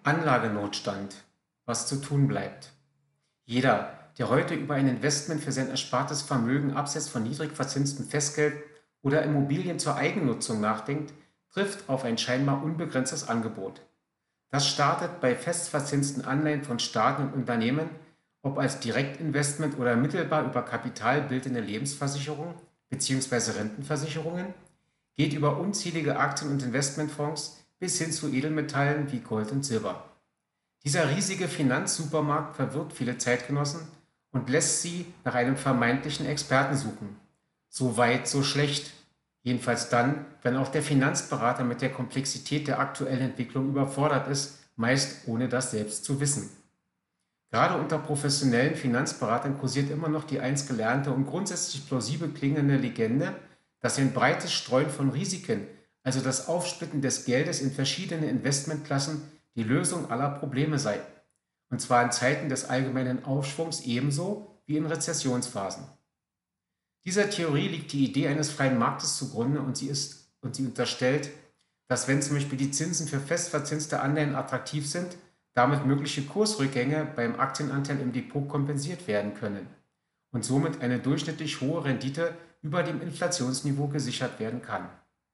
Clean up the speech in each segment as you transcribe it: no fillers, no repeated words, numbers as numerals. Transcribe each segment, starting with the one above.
Anlagenotstand, was zu tun bleibt. Jeder, der heute über ein Investment für sein erspartes Vermögen abseits von niedrig verzinstem Festgeld oder Immobilien zur Eigennutzung nachdenkt, trifft auf ein scheinbar unbegrenztes Angebot. Das startet bei festverzinsten Anleihen von Staaten und Unternehmen, ob als Direktinvestment oder mittelbar über kapitalbildende Lebensversicherungen bzw. Rentenversicherungen, geht über unzählige Aktien- und Investmentfonds bis hin zu Edelmetallen wie Gold und Silber. Dieser riesige Finanzsupermarkt verwirrt viele Zeitgenossen und lässt sie nach einem vermeintlichen Experten suchen. So weit, so schlecht. Jedenfalls dann, wenn auch der Finanzberater mit der Komplexität der aktuellen Entwicklung überfordert ist, meist ohne das selbst zu wissen. Gerade unter professionellen Finanzberatern kursiert immer noch die einst gelernte und grundsätzlich plausibel klingende Legende, dass ein breites Streuen von Risiken, also das Aufsplitten des Geldes in verschiedene Investmentklassen, die Lösung aller Probleme sei. Und zwar in Zeiten des allgemeinen Aufschwungs ebenso wie in Rezessionsphasen. Dieser Theorie liegt die Idee eines freien Marktes zugrunde und sie unterstellt, dass wenn zum Beispiel die Zinsen für festverzinste Anleihen attraktiv sind, damit mögliche Kursrückgänge beim Aktienanteil im Depot kompensiert werden können und somit eine durchschnittlich hohe Rendite über dem Inflationsniveau gesichert werden kann.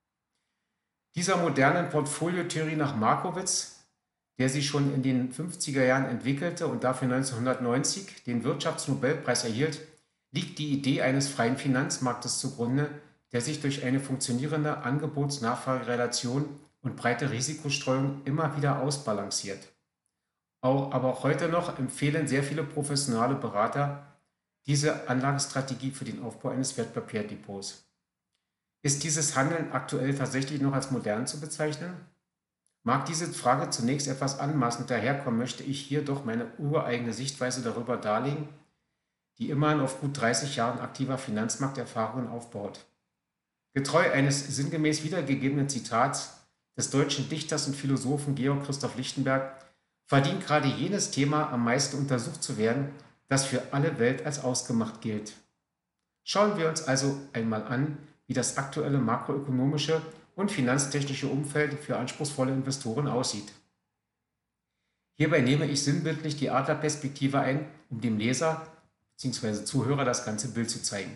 Dieser modernen Portfoliotheorie nach Markowitz, der sie schon in den 50er Jahren entwickelte und dafür 1990 den Wirtschaftsnobelpreis erhielt, liegt die Idee eines freien Finanzmarktes zugrunde, der sich durch eine funktionierende Angebots-Nachfrage-Relation und breite Risikostreuung immer wieder ausbalanciert. Aber auch heute noch empfehlen sehr viele professionelle Berater diese Anlagestrategie für den Aufbau eines Wertpapierdepots. Ist dieses Handeln aktuell tatsächlich noch als modern zu bezeichnen? Mag diese Frage zunächst etwas anmaßend daherkommen, möchte ich hier doch meine ureigene Sichtweise darüber darlegen, die immerhin auf gut 30 Jahren aktiver Finanzmarkterfahrungen aufbaut. Getreu eines sinngemäß wiedergegebenen Zitats des deutschen Dichters und Philosophen Georg Christoph Lichtenberg verdient gerade jenes Thema am meisten untersucht zu werden, das für alle Welt als ausgemacht gilt. Schauen wir uns also einmal an, wie das aktuelle makroökonomische und finanztechnische Umfeld für anspruchsvolle Investoren aussieht. Hierbei nehme ich sinnbildlich die Adlerperspektive ein, um dem Leser bzw. Zuhörer das ganze Bild zu zeigen.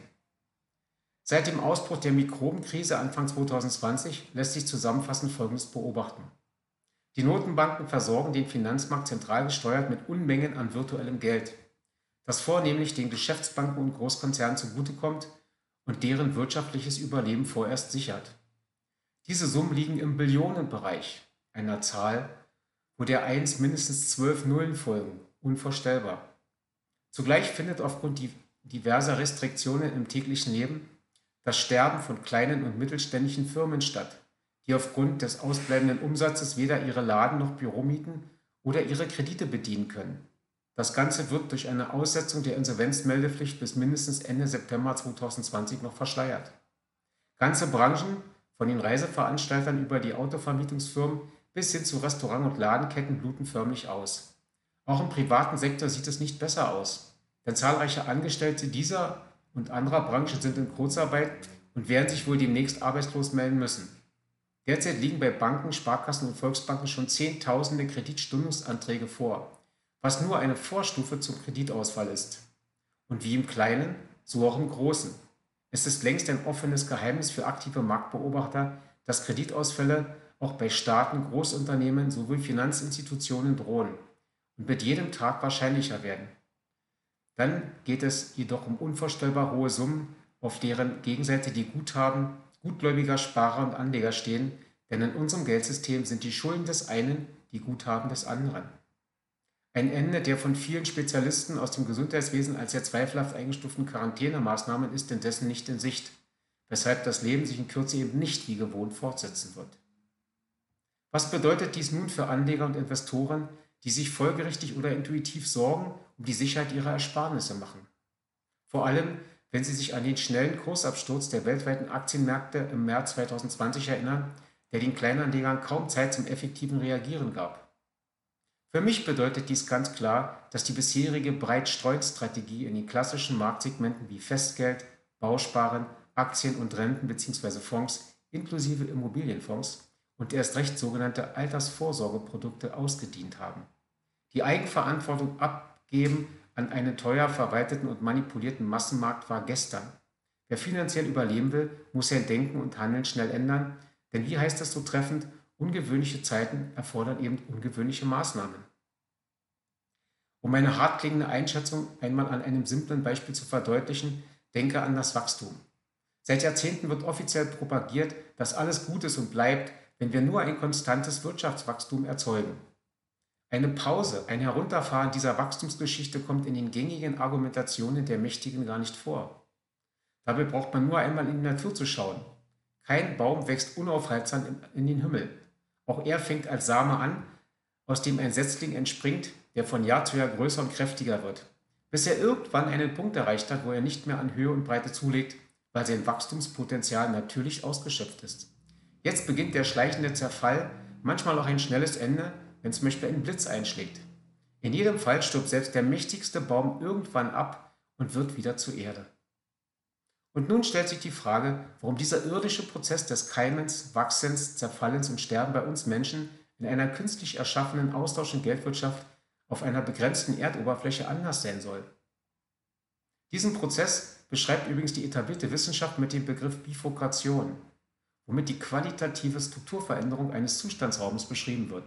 Seit dem Ausbruch der Mikrobenkrise Anfang 2020 lässt sich zusammenfassend Folgendes beobachten. Die Notenbanken versorgen den Finanzmarkt zentral gesteuert mit Unmengen an virtuellem Geld, das vornehmlich den Geschäftsbanken und Großkonzernen zugutekommt und deren wirtschaftliches Überleben vorerst sichert. Diese Summen liegen im Billionenbereich, einer Zahl, wo der 1 mindestens 12 Nullen folgen, unvorstellbar. Zugleich findet aufgrund diverser Restriktionen im täglichen Leben das Sterben von kleinen und mittelständischen Firmen statt, die aufgrund des ausbleibenden Umsatzes weder ihre Laden noch Büromieten oder ihre Kredite bedienen können. Das Ganze wird durch eine Aussetzung der Insolvenzmeldepflicht bis mindestens Ende September 2020 noch verschleiert. Ganze Branchen, von den Reiseveranstaltern über die Autovermietungsfirmen bis hin zu Restaurant- und Ladenketten, bluten förmlich aus. Auch im privaten Sektor sieht es nicht besser aus, denn zahlreiche Angestellte dieser und anderer Branchen sind in Kurzarbeit und werden sich wohl demnächst arbeitslos melden müssen. Derzeit liegen bei Banken, Sparkassen und Volksbanken schon Zehntausende Kreditstundungsanträge vor, was nur eine Vorstufe zum Kreditausfall ist. Und wie im Kleinen, so auch im Großen. Es ist längst ein offenes Geheimnis für aktive Marktbeobachter, dass Kreditausfälle auch bei Staaten, Großunternehmen sowie Finanzinstitutionen drohen und mit jedem Tag wahrscheinlicher werden. Dann geht es jedoch um unvorstellbar hohe Summen, auf deren Gegenseite die Guthaben gutgläubiger Sparer und Anleger stehen, denn in unserem Geldsystem sind die Schulden des einen die Guthaben des anderen. Ein Ende der von vielen Spezialisten aus dem Gesundheitswesen als sehr zweifelhaft eingestuften Quarantänemaßnahmen ist indessen nicht in Sicht, weshalb das Leben sich in Kürze eben nicht wie gewohnt fortsetzen wird. Was bedeutet dies nun für Anleger und Investoren, die sich folgerichtig oder intuitiv Sorgen um die Sicherheit ihrer Ersparnisse machen? Vor allem, wenn Sie sich an den schnellen Kursabsturz der weltweiten Aktienmärkte im März 2020 erinnern, der den Kleinanlegern kaum Zeit zum effektiven Reagieren gab. Für mich bedeutet dies ganz klar, dass die bisherige Breit-Streut-Strategie in den klassischen Marktsegmenten wie Festgeld, Bausparen, Aktien und Renten bzw. Fonds inklusive Immobilienfonds und erst recht sogenannte Altersvorsorgeprodukte ausgedient haben. Die Eigenverantwortung abgeben an einen teuer verwalteten und manipulierten Massenmarkt war gestern. Wer finanziell überleben will, muss sein Denken und Handeln schnell ändern, denn wie heißt es so treffend, ungewöhnliche Zeiten erfordern eben ungewöhnliche Maßnahmen. Um eine hart klingende Einschätzung einmal an einem simplen Beispiel zu verdeutlichen, denke an das Wachstum. Seit Jahrzehnten wird offiziell propagiert, dass alles gut ist und bleibt, wenn wir nur ein konstantes Wirtschaftswachstum erzeugen. Eine Pause, ein Herunterfahren dieser Wachstumsgeschichte kommt in den gängigen Argumentationen der Mächtigen gar nicht vor. Dabei braucht man nur einmal in die Natur zu schauen. Kein Baum wächst unaufhaltsam in den Himmel. Auch er fängt als Same an, aus dem ein Setzling entspringt, der von Jahr zu Jahr größer und kräftiger wird, bis er irgendwann einen Punkt erreicht hat, wo er nicht mehr an Höhe und Breite zulegt, weil sein Wachstumspotenzial natürlich ausgeschöpft ist. Jetzt beginnt der schleichende Zerfall, manchmal auch ein schnelles Ende, wenn zum Beispiel ein Blitz einschlägt. In jedem Fall stirbt selbst der mächtigste Baum irgendwann ab und wird wieder zur Erde. Und nun stellt sich die Frage, warum dieser irdische Prozess des Keimens, Wachsens, Zerfallens und Sterben bei uns Menschen in einer künstlich erschaffenen Austausch- und Geldwirtschaft auf einer begrenzten Erdoberfläche anders sein soll. Diesen Prozess beschreibt übrigens die etablierte Wissenschaft mit dem Begriff Bifurkation, womit die qualitative Strukturveränderung eines Zustandsraumes beschrieben wird.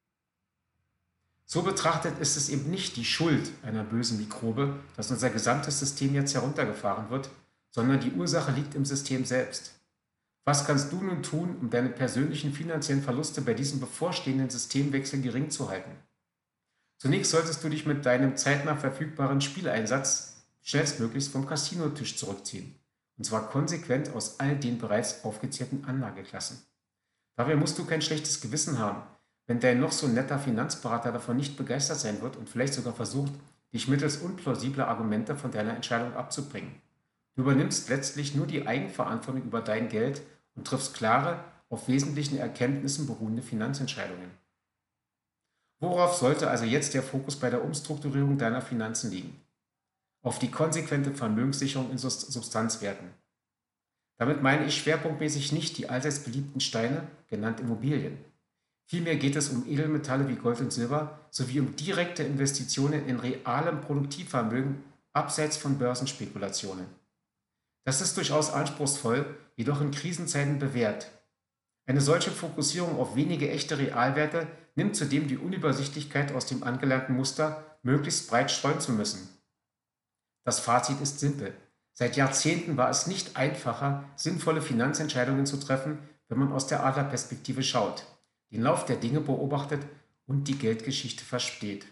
So betrachtet ist es eben nicht die Schuld einer bösen Mikrobe, dass unser gesamtes System jetzt heruntergefahren wird, sondern die Ursache liegt im System selbst. Was kannst du nun tun, um deine persönlichen finanziellen Verluste bei diesem bevorstehenden Systemwechsel gering zu halten? Zunächst solltest du dich mit deinem zeitnah verfügbaren Spieleinsatz schnellstmöglichst vom Casinotisch zurückziehen. Und zwar konsequent aus all den bereits aufgezählten Anlageklassen. Dabei musst du kein schlechtes Gewissen haben, wenn dein noch so netter Finanzberater davon nicht begeistert sein wird und vielleicht sogar versucht, dich mittels unplausibler Argumente von deiner Entscheidung abzubringen. Du übernimmst letztlich nur die Eigenverantwortung über dein Geld und triffst klare, auf wesentlichen Erkenntnissen beruhende Finanzentscheidungen. Worauf sollte also jetzt der Fokus bei der Umstrukturierung deiner Finanzen liegen? Auf die konsequente Vermögenssicherung in Substanzwerten. Damit meine ich schwerpunktmäßig nicht die allseits beliebten Steine, genannt Immobilien. Vielmehr geht es um Edelmetalle wie Gold und Silber sowie um direkte Investitionen in realem Produktivvermögen abseits von Börsenspekulationen. Das ist durchaus anspruchsvoll, jedoch in Krisenzeiten bewährt. Eine solche Fokussierung auf wenige echte Realwerte nimmt zudem die Unübersichtlichkeit aus dem angelernten Muster, möglichst breit streuen zu müssen. Das Fazit ist simpel. Seit Jahrzehnten war es nicht einfacher, sinnvolle Finanzentscheidungen zu treffen, wenn man aus der Adlerperspektive schaut, den Lauf der Dinge beobachtet und die Geldgeschichte versteht.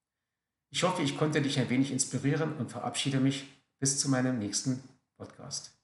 Ich hoffe, ich konnte dich ein wenig inspirieren und verabschiede mich bis zu meinem nächsten Podcast.